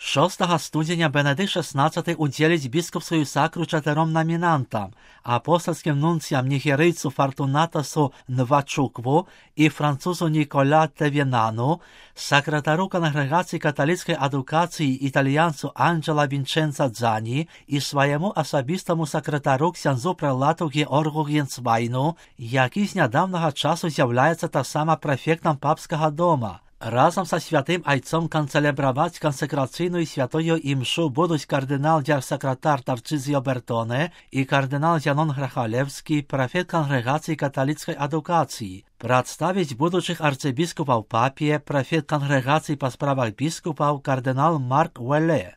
6 студня Бенедикт XVI уділить біскупську сакру 4 номінантам – апостольським нунціям нігерійцю Фортунатасу Нвачукву і французу Ніколя Тевєнану, секретару Конгрегації католицької адукації італіянцю Анджела Вінченца Дзані і своєму особистому секретару ксяндзу прелату Георгу Гєнцвайну, який з недавнього часу з'являється так само префектом папського дома. Разом со святим Айцом канцелебровать консекраційну і святою імшу будуть кардинал-дярсекретар Тарцизіо Бертоне і кардинал Зянон Грахалевський, префект Конгрегації католицької адукації. Представить будущих арцебіскупів папі, префект Конгрегації по справах біскупів кардинал Марк Уеле.